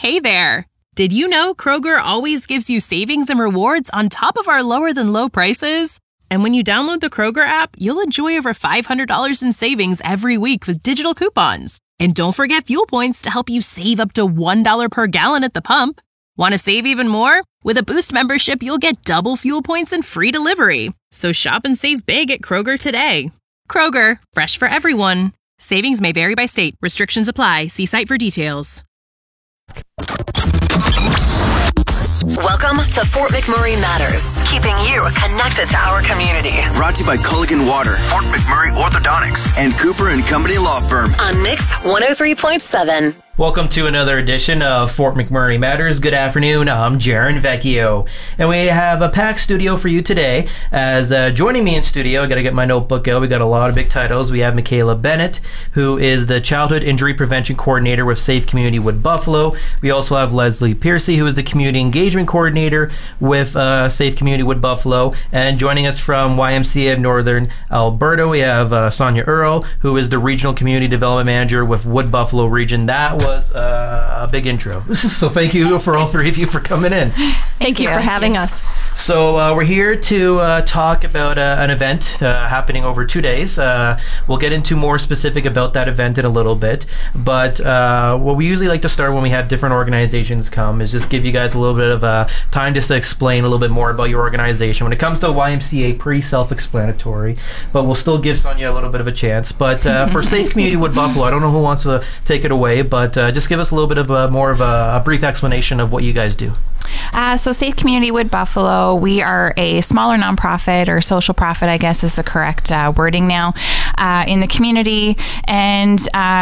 Hey there! Did you know Kroger always gives you savings and rewards on top of our lower-than-low prices? And when you download the Kroger app, you'll enjoy over $500 in savings every week with digital coupons. And don't forget fuel points to help you save up to $1 per gallon at the pump. Want to save even more? With a Boost membership, you'll get double fuel points and free delivery. So shop and save big at Kroger today. Kroger, fresh for everyone. Savings may vary by state. Restrictions apply. See site for details. Welcome to Fort McMurray Matters, keeping you connected to our community. Brought to you by Culligan Water, Fort McMurray Orthodontics, and Cooper and Company Law Firm. On Mix 103.7. Welcome to another edition of Fort McMurray Matters. Good afternoon. I'm Jaron Vecchio, and we have a packed studio for you today. As joining me in studio, I got to get my notebook out. We got a lot of big titles. We have Michaela Bennett, who is the Childhood Injury Prevention Coordinator with Safe Community Wood Buffalo. We also have Leslie Piercy, who is the Community Engagement Coordinator with Safe Community Wood Buffalo. And joining us from YMCA of Northern Alberta, we have Sonia Earl, who is the Regional Community Development Manager with Wood Buffalo Region. That was a big intro. So thank you for all three of you for coming in. Thank you for having us. So we're here to talk about an event happening over 2 days. We'll get into more specific about that event in a little bit. But what we usually like to start when we have different organizations come is just give you guys a little bit of time just to explain a little bit more about your organization. When it comes to YMCA, pretty self-explanatory, but we'll still give Sonia a little bit of a chance. But for Safe Community Wood Buffalo, I don't know who wants to take it away, but just give us a little bit of more of a brief explanation of what you guys do. So Safe Community Wood Buffalo, we are a smaller nonprofit, or social profit, I guess is the correct wording now, in the community. And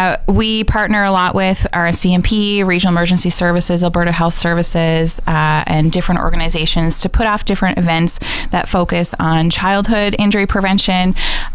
we partner a lot with our CMP, Regional Emergency Services, Alberta Health Services, and different organizations to put off different events that focus on childhood injury prevention.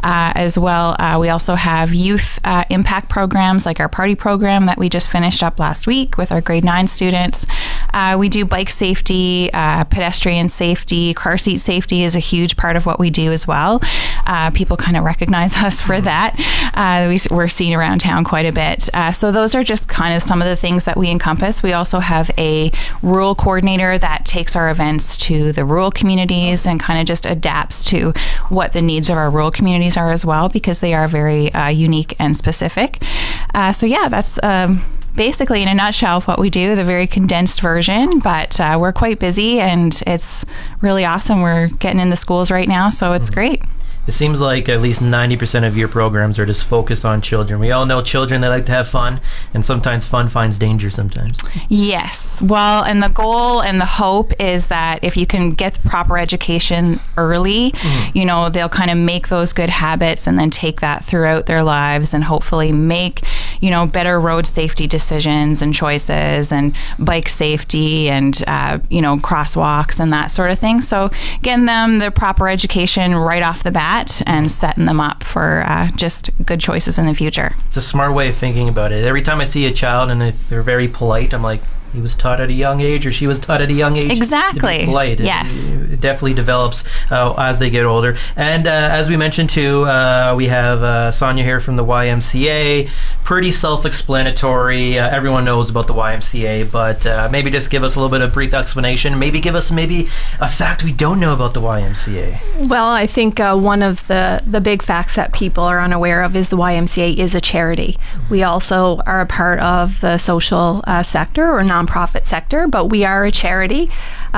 As well, we also have youth impact programs like our party program that we just finished up last week with our grade 9 students. We do bike safety, pedestrian safety, car seat safety is a huge part of what we do as well. People kind of recognize us for that. We're seen around town quite a bit. So those are just kind of some of the things that we encompass. We also have a rural coordinator that takes our events to the rural communities and kind of just adapts to what the needs of our rural communities are as well, because they are very unique and specific. So yeah, that's basically in a nutshell what we do, the very condensed version, but we're quite busy and it's really awesome. We're getting in the schools right now, so it's great. It seems like at least 90% of your programs are just focused on children. We all know children, they like to have fun, and sometimes fun finds danger sometimes. Yes. Well, and the goal and the hope is that if you can get the proper education early, you know, they'll kind of make those good habits and then take that throughout their lives and hopefully make, you know, better road safety decisions and choices and bike safety and, you know, crosswalks and that sort of thing. So getting them the proper education right off the bat and setting them up for just good choices in the future. It's a smart way of thinking about it. Every time I see a child and if they're very polite, I'm like, he was taught at a young age or she was taught at a young age exactly to be polite. Yes. It definitely develops as they get older. And as we mentioned too, we have Sonia here from the YMCA. Pretty self-explanatory. Everyone knows about the YMCA, but maybe just give us a little bit of brief explanation. Maybe give us a fact we don't know about the YMCA. Well, I think one of the big facts that people are unaware of is the YMCA is a charity. We also are a part of the social sector or nonprofit sector, but we are a charity.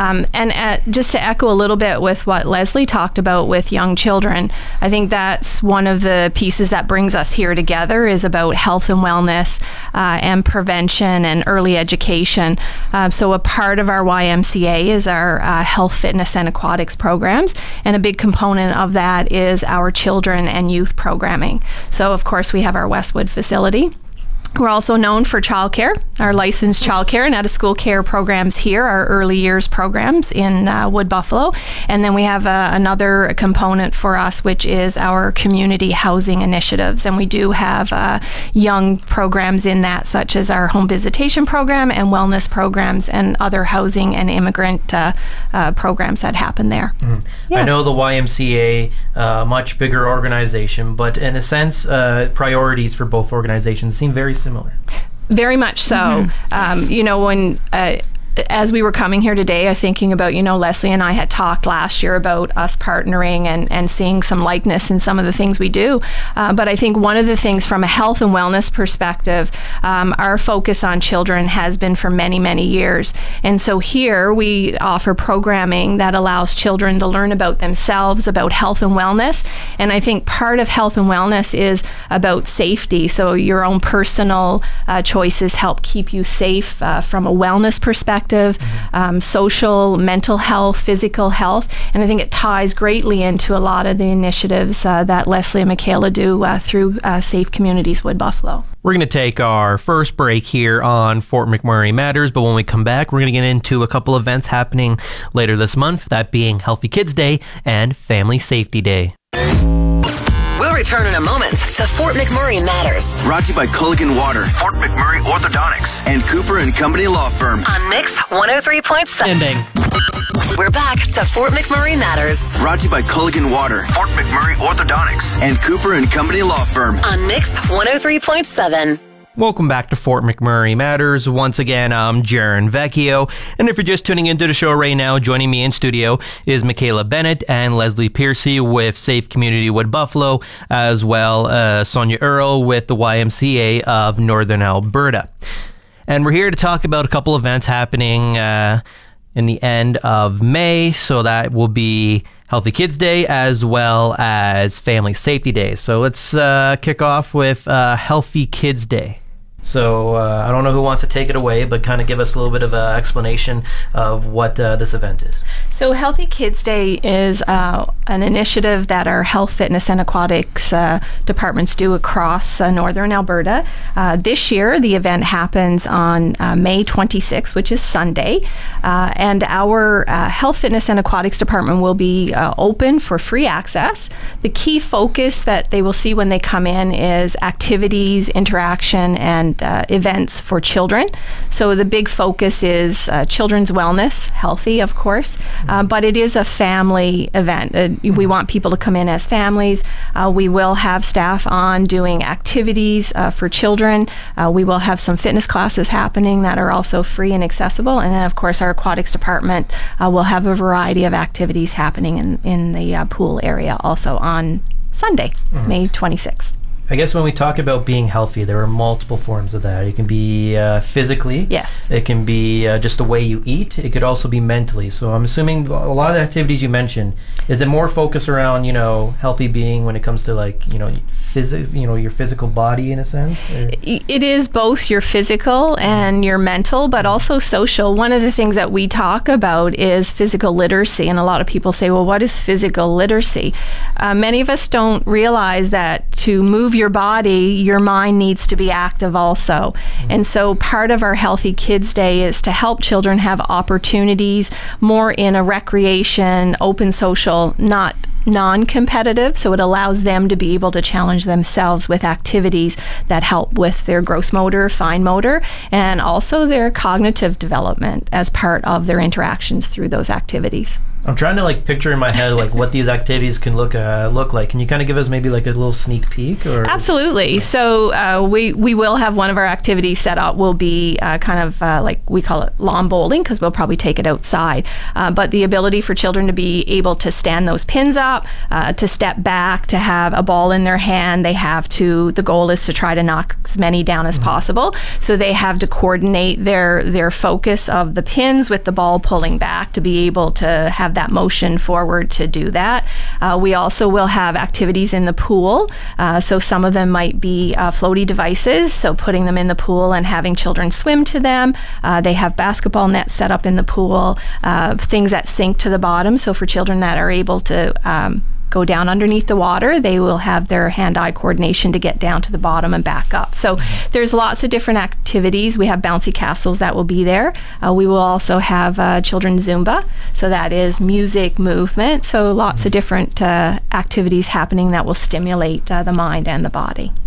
And just to echo a little bit with what Leslie talked about with young children, I think that's one of the pieces that brings us here together is about health and wellness and prevention and early education. So a part of our YMCA is our health, fitness, and aquatics programs, and a big component of that is our children and youth programming. So of course we have our Westwood facility. We're also known for childcare, our licensed childcare and out-of-school care programs here, our early years programs in Wood Buffalo. And then we have another component for us, which is our community housing initiatives. And we do have young programs in that, such as our home visitation program and wellness programs and other housing and immigrant programs that happen there. Mm-hmm. Yeah. I know the YMCA, much bigger organization, but in a sense, priorities for both organizations seem very similar. Very much so. When as we were coming here today, I thinking about, Leslie and I had talked last year about us partnering and seeing some likeness in some of the things we do. But I think one of the things from a health and wellness perspective, our focus on children has been for many, many years. And so here we offer programming that allows children to learn about themselves, about health and wellness. And I think part of health and wellness is about safety. So your own personal choices help keep you safe from a wellness perspective. Social, mental health, physical health, and I think it ties greatly into a lot of the initiatives that Leslie and Michaela do through Safe Communities Wood Buffalo. We're going to take our first break here on Fort McMurray Matters, but when we come back, we're going to get into a couple events happening later this month, that being Healthy Kids Day and Family Safety Day. We'll return in a moment to Fort McMurray Matters. Brought to you by Culligan Water, Fort McMurray Orthodontics, and Cooper and Company Law Firm. On Mix 103.7. Ending. We're back to Fort McMurray Matters. Brought to you by Culligan Water, Fort McMurray Orthodontics, and Cooper and Company Law Firm. On Mix 103.7. Welcome back to Fort McMurray Matters. Once again, I'm Jaron Vecchio. And if you're just tuning into the show right now, joining me in studio is Michaela Bennett and Leslie Piercy with Safe Community Wood Buffalo, as well Sonia Earle with the YMCA of Northern Alberta. And we're here to talk about a couple events happening in the end of May. So that will be Healthy Kids Day as well as Family Safety Day. So let's kick off with Healthy Kids Day. So I don't know who wants to take it away, but kind of give us a little bit of an explanation of what this event is. So Healthy Kids Day is an initiative that our health, fitness, and aquatics departments do across northern Alberta. This year, the event happens on May 26th, which is Sunday. And our health, fitness, and aquatics department will be open for free access. The key focus that they will see when they come in is activities, interaction, and events for children. So the big focus is children's wellness, healthy, of course, but it is a family event. We want people to come in as families. We will have staff on doing activities for children. We will have some fitness classes happening that are also free and accessible. And then, of course, our aquatics department will have a variety of activities happening in the pool area also on Sunday, May 26th. I guess when we talk about being healthy, there are multiple forms of that. It can be physically. Yes. It can be just the way you eat. It could also be mentally. So I'm assuming a lot of the activities you mentioned, is it more focused around, healthy being when it comes to your physical body in a sense? Or? It is both your physical and your mental, but also social. One of the things that we talk about is physical literacy. And a lot of people say, well, what is physical literacy? Many of us don't realize that to move your body, your mind needs to be active also. And so part of our Healthy Kids Day is to help children have opportunities more in a recreation, open social, not non-competitive, so it allows them to be able to challenge themselves with activities that help with their gross motor, fine motor, and also their cognitive development as part of their interactions through those activities. I'm trying to picture in my head what these activities can look like. Can you kind of give us maybe a little sneak peek? Or Absolutely. So we will have one of our activities set up will be we call it lawn bowling, because we'll probably take it outside. But the ability for children to be able to stand those pins up, to step back, to have a ball in their hand. The goal is to try to knock as many down as possible. So they have to coordinate their focus of the pins with the ball pulling back to be able to have that motion forward to do that. We also will have activities in the pool. So some of them might be floaty devices, so putting them in the pool and having children swim to them. They have basketball nets set up in the pool, things that sink to the bottom. So for children that are able to go down underneath the water, they will have their hand-eye coordination to get down to the bottom and back up. So there's lots of different activities. We have bouncy castles that will be there. We will also have children's Zumba, so that is music, movement. So lots of different activities happening that will stimulate the mind and the body.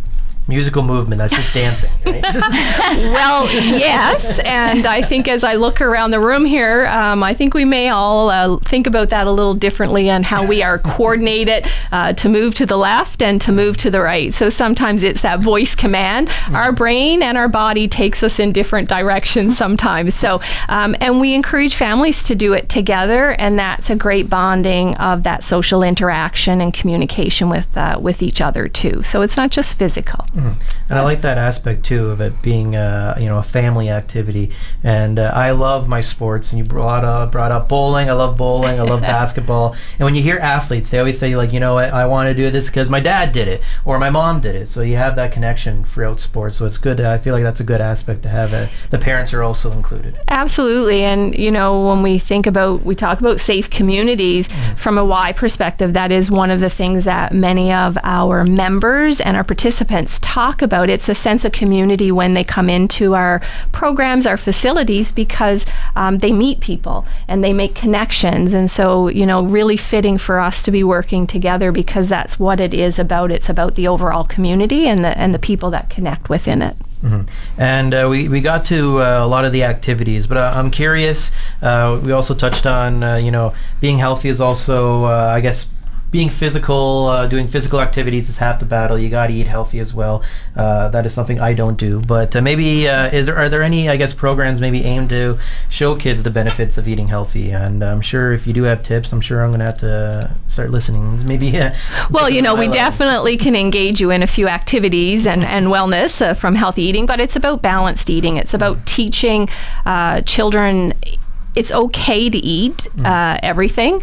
musical movement. That's just dancing, right? Well, yes. And I think as I look around the room here, I think we may all think about that a little differently on how we are coordinated to move to the left and to move to the right. So sometimes it's that voice command. Our brain and our body takes us in different directions sometimes. So, and we encourage families to do it together, and that's a great bonding of that social interaction and communication with each other too. So it's not just physical. And I like that aspect too of it being a family activity. And I love my sports, and you brought up bowling. I love bowling. I love basketball. And when you hear athletes, they always say, like, I want to do this because my dad did it or my mom did it. So you have that connection throughout sports. So it's good. I feel like that's a good aspect to have. The parents are also included. Absolutely. And when we talk about safe communities from a Y perspective, that is one of the things that many of our members and our participants talk about. It's a sense of community when they come into our programs, our facilities, because they meet people and they make connections. And so, really fitting for us to be working together, because that's what it is about. It's about the overall community and the people that connect within it. Mm-hmm. And we got to a lot of the activities, but I'm curious, we also touched on, being healthy is also, I guess, being physical, doing physical activities is half the battle. You got to eat healthy as well. That is something I don't do. But maybe are there any, I guess, programs maybe aimed to show kids the benefits of eating healthy? And I'm sure if you do have tips, I'm sure I'm going to have to start listening. Maybe. Well, we definitely can engage you in a few activities and wellness from healthy eating, but it's about balanced eating. It's about teaching children it's okay to eat everything.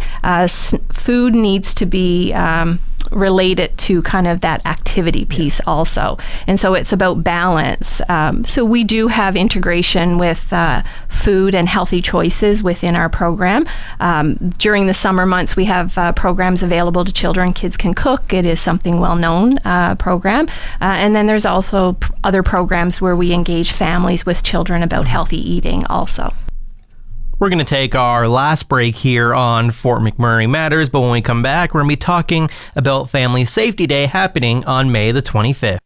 Food needs to be related to kind of that activity piece also. And so it's about balance. So we do have integration with food and healthy choices within our program. During the summer months, we have programs available to children. Kids Can Cook. It is something well-known program. And then there's also other programs where we engage families with children about healthy eating also. We're going to take our last break here on Fort McMurray Matters, but when we come back, we're going to be talking about Family Safety Day happening on May the 25th.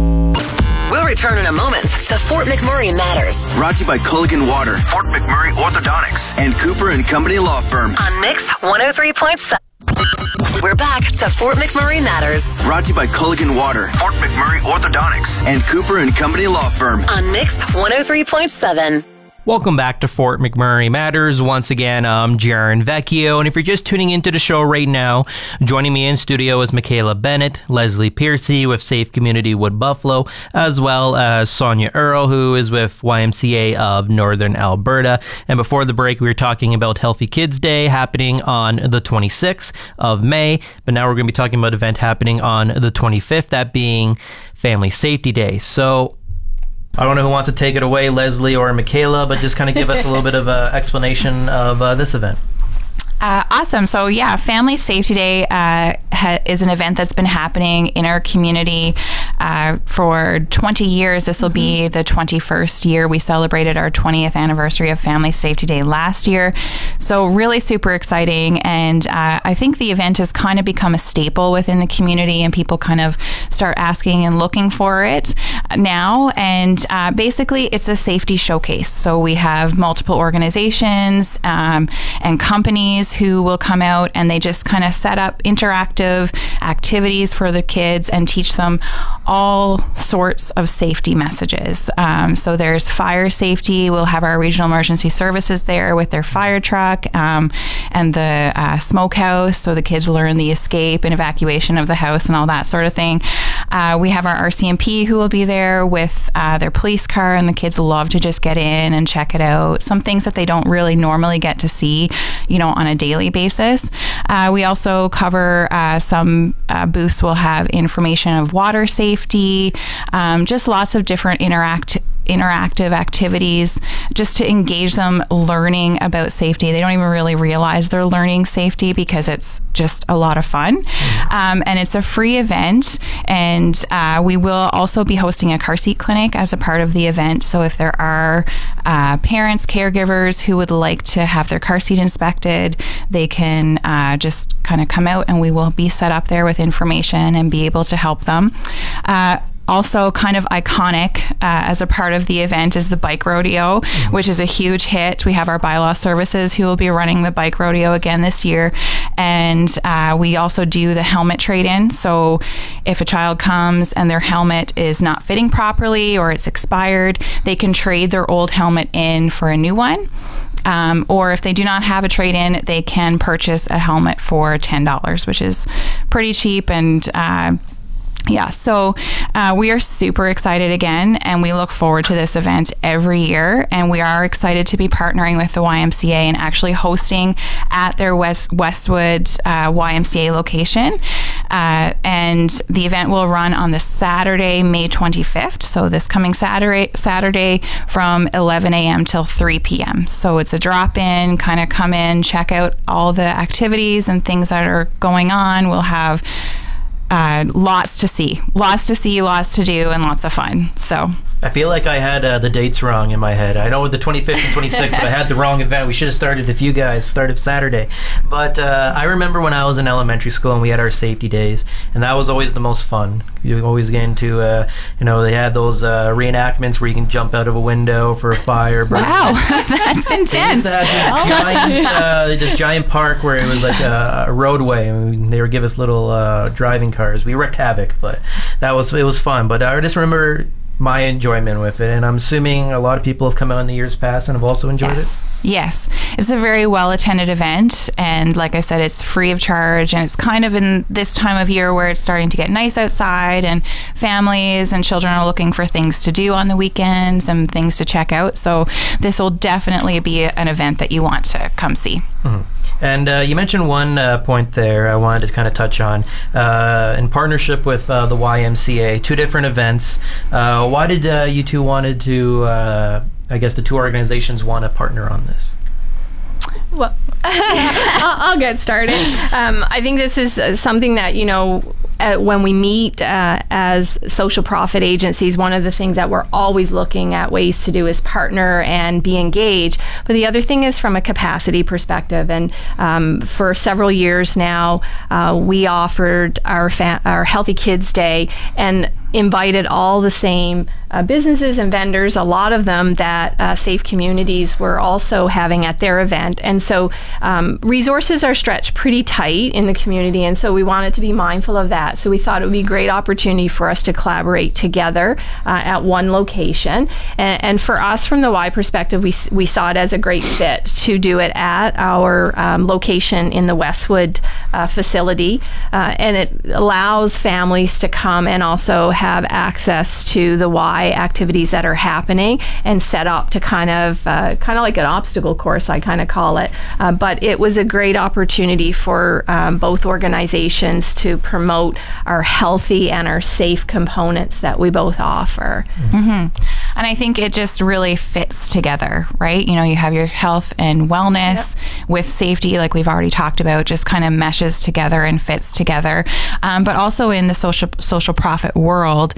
We'll return in a moment to Fort McMurray Matters. Brought to you by Culligan Water, Fort McMurray Orthodontics, and Cooper and Company Law Firm. On Mix 103.7. We're back to Fort McMurray Matters. Brought to you by Culligan Water, Fort McMurray Orthodontics, and Cooper and Company Law Firm. On Mix 103.7. Welcome back to Fort McMurray Matters. Once again, I'm Jaron Vecchio, and if you're just tuning into the show right now, joining me in studio is Michaela Bennett, Leslie Piercy with Safe Community Wood Buffalo, as well as Sonia Earl, who is with YMCA of Northern Alberta. And before the break, we were talking about Healthy Kids Day happening on the 26th of May, but now we're going to be talking about an event happening on the 25th, that being Family Safety Day. So I don't know who wants to take it away, Leslie or Michaela, but just kind of give us a little bit of an explanation of this event. Awesome. So yeah, Family Safety Day is an event that's been happening in our community for 20 years. This will be the 21st year. We celebrated our 20th anniversary of Family Safety Day last year. So really super exciting. And I think the event has kind of become a staple within the community, and people kind of start asking and looking for it now. And basically it's a safety showcase. So we have multiple organizations and companies who will come out, and they just kind of set up interactive activities for the kids and teach them all sorts of safety messages. So there's fire safety. We'll have our regional emergency services there with their fire truck and the smokehouse, so the kids learn the escape and evacuation of the house and all that sort of thing. We have our RCMP who will be there with their police car, and the kids love to just get in and check it out. Some things that they don't really normally get to see, on a daily basis. We also cover some booths will have information of water safety, just lots of different interactive activities just to engage them learning about safety. They don't even really realize they're learning safety because it's just a lot of fun. And it's a free event, and we will also be hosting a car seat clinic as a part of the event. So if there are parents, caregivers who would like to have their car seat inspected, they can just kind of come out, and we will be set up there with information and be able to help them. Also kind of iconic as a part of the event is the bike rodeo, which is a huge hit. We have our bylaw services who will be running the bike rodeo again this year. And we also do the helmet trade-in. So if a child comes and their helmet is not fitting properly or it's expired, they can trade their old helmet in for a new one. Or if they do not have a trade-in, they can purchase a helmet for $10, which is pretty cheap. And so we are super excited again, and we look forward to this event every year. And we are excited to be partnering with the YMCA and actually hosting at their Westwood YMCA location. And the event will run on the Saturday, May 25th. So this coming Saturday from 11 a.m. till 3 p.m. So it's a drop-in, kind of come in, check out all the activities and things that are going on. We'll have lots to see, lots to do, and lots of fun. So I feel like I had the dates wrong in my head. I know with the 25th and 26th, but I had the wrong event. We should have started if you guys started Saturday. But I remember when I was in elementary school and we had our safety days, and that was always the most fun. You always get into, they had those reenactments where you can jump out of a window for a fire. Wow, that's intense. They used to have this giant park where it was like a roadway, and they would give us little driving cars. We wreaked havoc, but it was fun. But I just remember my enjoyment with it, and I'm assuming a lot of people have come out in the years past and have also enjoyed it. Yes, it's a very well attended event, and like I said, it's free of charge, and it's kind of in this time of year where it's starting to get nice outside, and families and children are looking for things to do on the weekends and things to check out. So this will definitely be an event that you want to come see. Mm-hmm. And you mentioned one point there I wanted to kind of touch on. In partnership with the YMCA, 2 different events. Why did you two wanted to, the two organizations want to partner on this? Well, I'll get started. I think this is something that, when we meet as social profit agencies, one of the things that we're always looking at ways to do is partner and be engaged. But the other thing is from a capacity perspective. And for several years now, we offered our Healthy Kids Day and invited all the same businesses and vendors, a lot of them that Safe Communities were also having at their event. And so resources are stretched pretty tight in the community, and so we wanted to be mindful of that. So we thought it would be a great opportunity for us to collaborate together at one location. And for us, from the Y perspective, we saw it as a great fit to do it at our location in the Westwood facility. And it allows families to come and also have access to the Y activities that are happening and set up to kind of like an obstacle course, I kind of call it. But it was a great opportunity for both organizations to promote our healthy and our safe components that we both offer. Mm-hmm. And I think it just really fits together, right? You have your health and wellness with safety, like we've already talked about, just kind of meshes together and fits together. But also in the social profit world,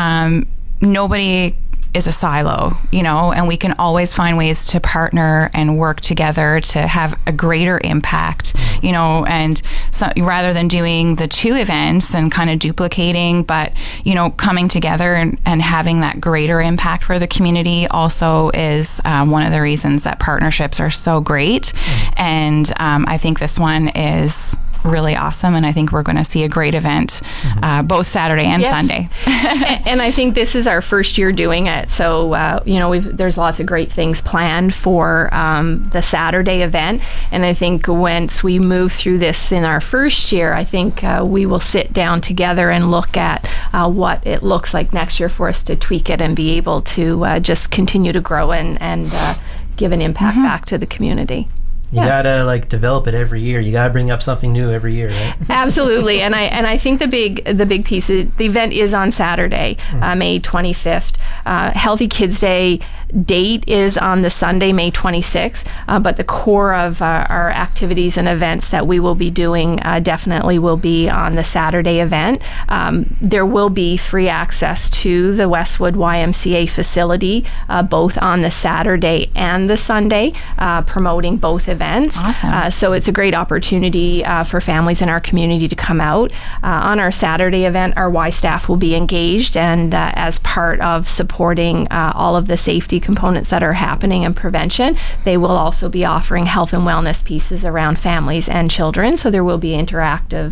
nobody is a silo, and we can always find ways to partner and work together to have a greater impact, and so rather than doing the 2 events and kind of duplicating, but, coming together and having that greater impact for the community also is one of the reasons that partnerships are so great. And I think this one is really awesome, and I think we're going to see a great event both Saturday and Sunday. And I think this is our first year doing it, so there's lots of great things planned for the Saturday event, and I think once we move through this in our first year, I think we will sit down together and look at what it looks like next year for us to tweak it and be able to just continue to grow and give an impact back to the community. You gotta develop it every year. You gotta bring up something new every year, right? Absolutely, and I think the big piece, the event is on Saturday, May 25th. Healthy Kids Day date is on the Sunday, May 26th, but the core of our activities and events that we will be doing definitely will be on the Saturday event. There will be free access to the Westwood YMCA facility both on the Saturday and the Sunday, promoting both events. Awesome. So it's a great opportunity for families in our community to come out. On our Saturday event, our Y staff will be engaged, and as part of supporting all of the safety components that are happening and prevention, they will also be offering health and wellness pieces around families and children. So there will be interactive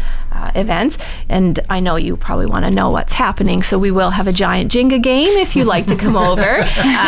events. And I know you probably want to know what's happening, so we will have a giant Jenga game if you'd like to come over.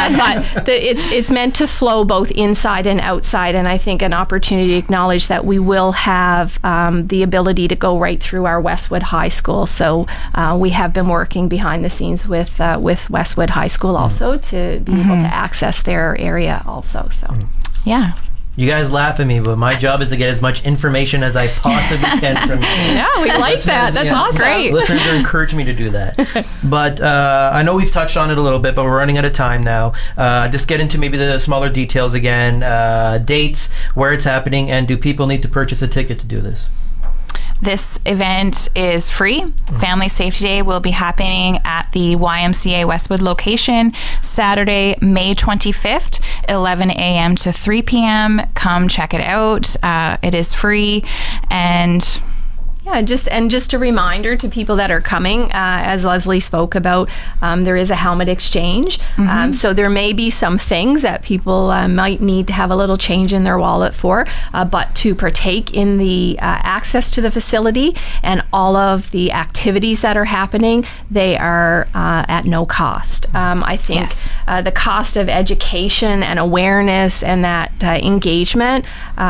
But it's meant to flow both inside and outside, and I think an opportunity to acknowledge that we will have the ability to go right through our Westwood High School. So we have been working behind the scenes with Westwood High School also to be able to access their area also. So Yeah. You guys laugh at me, but my job is to get as much information as I possibly can from you. yeah, we like that. That's awesome. Great. Listeners are encouraging me to do that. But I know we've touched on it a little bit, but we're running out of time now. Just get into maybe the smaller details again, dates, where it's happening, and do people need to purchase a ticket to do this? This event is free. Family Safety Day will be happening at the YMCA Westwood location Saturday, May 25th, 11 a.m. to 3 p.m. Come check it out. It is free, and Yeah, just a reminder to people that are coming, as Leslie spoke about, there is a helmet exchange. So there may be some things that people might need to have a little change in their wallet for, but to partake in the access to the facility and all of the activities that are happening, they are at no cost. I think the cost of education and awareness and that engagement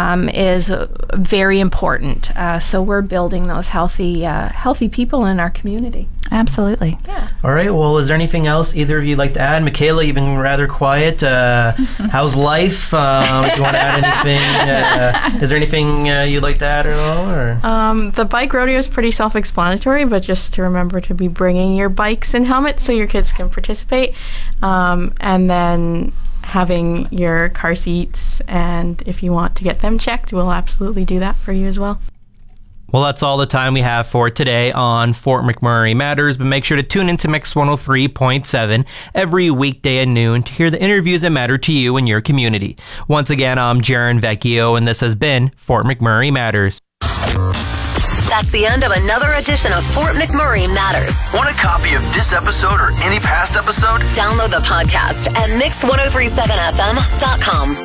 is very important. So we're building those healthy people in our community. absolutely. Yeah. All right. Well, is there anything else either of you like to add? Michaela, you've been rather quiet. How's life? Do you want to add anything? Is there anything you'd like to add at all? Or? The bike rodeo is pretty self-explanatory, but just to remember to be bringing your bikes and helmets so your kids can participate, and then having your car seats, and if you want to get them checked, we'll absolutely do that for you as well. Well, that's all the time we have for today on Fort McMurray Matters, but make sure to tune into Mix 103.7 every weekday at noon to hear the interviews that matter to you and your community. Once again, I'm Jaron Vecchio, and this has been Fort McMurray Matters. That's the end of another edition of Fort McMurray Matters. Want a copy of this episode or any past episode? Download the podcast at mix1037fm.com.